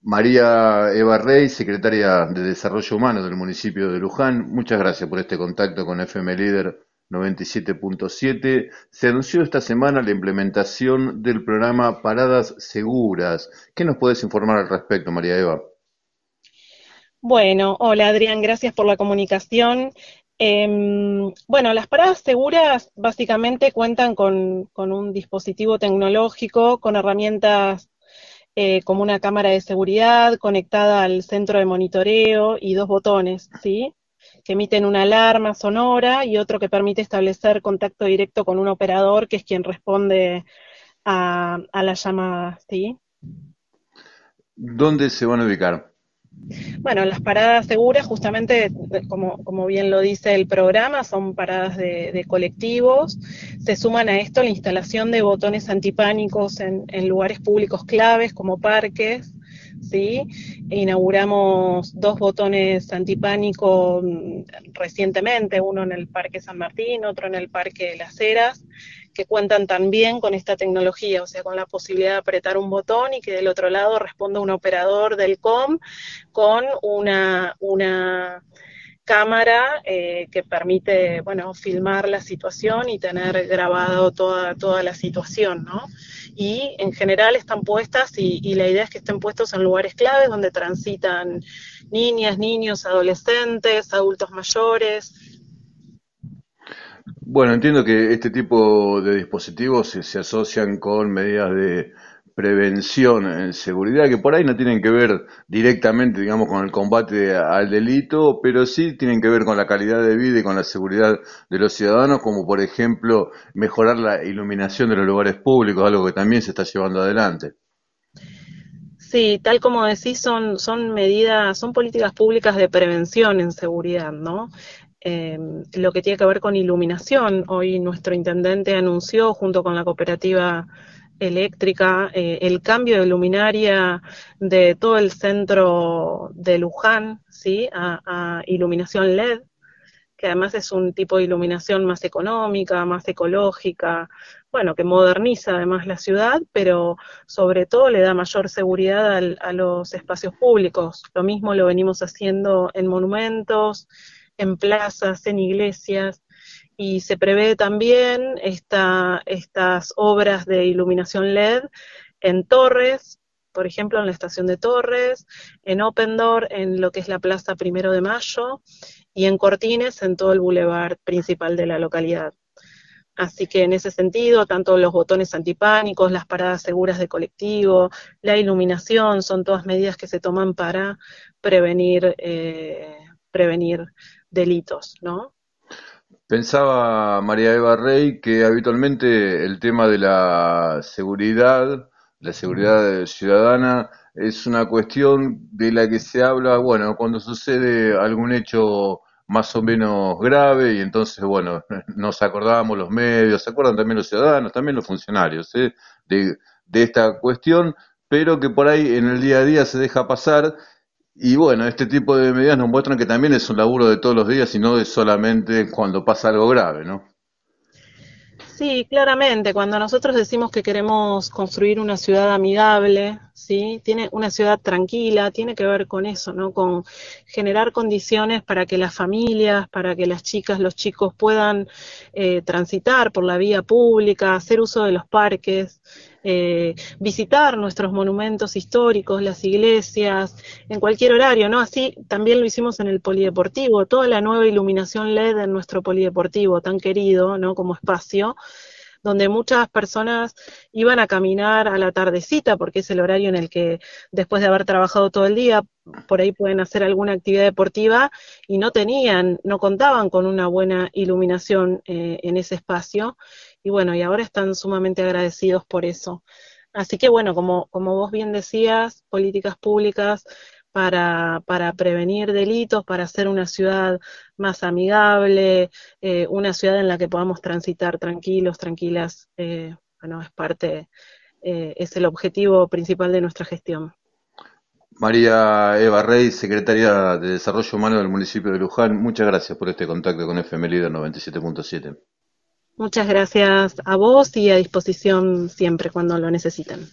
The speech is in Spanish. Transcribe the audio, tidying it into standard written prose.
María Eva Rey, secretaria de Desarrollo Humano del municipio de Luján, muchas gracias por este contacto con FM Líder 97.7. Se anunció esta semana la implementación del programa Paradas Seguras. ¿Qué nos puedes informar al respecto, María Eva? Bueno, hola Adrián, gracias por la comunicación. Bueno, las paradas seguras básicamente cuentan con un dispositivo tecnológico, con herramientas como una cámara de seguridad conectada al centro de monitoreo y dos botones, ¿sí? Que emiten una alarma sonora y otro que permite establecer contacto directo con un operador que es quien responde a la llamada, ¿sí? ¿Dónde se van a ubicar? Bueno, las paradas seguras, justamente, como bien lo dice el programa, son paradas de colectivos. Se suman a esto la instalación de botones antipánicos en lugares públicos claves como parques, ¿sí? Inauguramos dos botones antipánico recientemente, uno en el Parque San Martín, otro en el Parque Las Heras, que cuentan también con esta tecnología, o sea, con la posibilidad de apretar un botón y que del otro lado responda un operador del COM con una cámara que permite, bueno, filmar la situación y tener grabado toda la situación, ¿no? Y en general están puestas, y la idea es que estén puestos en lugares claves donde transitan niñas, niños, adolescentes, adultos mayores. Bueno, entiendo que este tipo de dispositivos se asocian con medidas de prevención en seguridad que por ahí no tienen que ver directamente, digamos, con el combate al delito, pero sí tienen que ver con la calidad de vida y con la seguridad de los ciudadanos, como por ejemplo mejorar la iluminación de los lugares públicos, algo que también se está llevando adelante. Sí, tal como decís, son medidas, son políticas públicas de prevención en seguridad, ¿no? Eh, lo que tiene que ver con iluminación. Hoy nuestro intendente anunció, junto con la cooperativa eléctrica, el cambio de luminaria de todo el centro de Luján, ¿sí? A iluminación LED, que además es un tipo de iluminación más económica, más ecológica, bueno, que moderniza además la ciudad, pero sobre todo le da mayor seguridad a los espacios públicos. Lo mismo lo venimos haciendo en monumentos, en plazas, en iglesias, y se prevé también estas obras de iluminación LED en torres, por ejemplo, en la estación de Torres, en Opendor, en lo que es la Plaza Primero de Mayo, y en Cortines, en todo el bulevar principal de la localidad. Así que en ese sentido, tanto los botones antipánicos, las paradas seguras de colectivo, la iluminación, son todas medidas que se toman para prevenir delitos, ¿no? Pensaba María Eva Rey que habitualmente el tema de la seguridad ciudadana, es una cuestión de la que se habla, bueno, cuando sucede algún hecho más o menos grave y entonces, bueno, nos acordamos los medios, se acuerdan también los ciudadanos, también los funcionarios, de esta cuestión, pero que por ahí en el día a día se deja pasar y bueno, este tipo de medidas nos muestran que también es un laburo de todos los días y no de solamente cuando pasa algo grave, ¿no? Sí, claramente, cuando nosotros decimos que queremos construir una ciudad amigable, ¿sí? Tiene una ciudad tranquila, tiene que ver con eso, ¿no? Con generar condiciones para que las familias, para que las chicas, los chicos puedan transitar por la vía pública, hacer uso de los parques, visitar nuestros monumentos históricos, las iglesias, en cualquier horario, ¿no? Así también lo hicimos en el polideportivo, toda la nueva iluminación LED en nuestro polideportivo, tan querido, ¿no? Como espacio, donde muchas personas iban a caminar a la tardecita, porque es el horario en el que después de haber trabajado todo el día, por ahí pueden hacer alguna actividad deportiva y no contaban con una buena iluminación en ese espacio. Y bueno, y ahora están sumamente agradecidos por eso. Así que bueno, como vos bien decías, políticas públicas para prevenir delitos, para hacer una ciudad más amigable, una ciudad en la que podamos transitar tranquilos, tranquilas, bueno, es el objetivo principal de nuestra gestión. María Eva Rey, secretaria de Desarrollo Humano del municipio de Luján, muchas gracias por este contacto con FM Líder 97.7. Muchas gracias a vos y a disposición siempre cuando lo necesiten.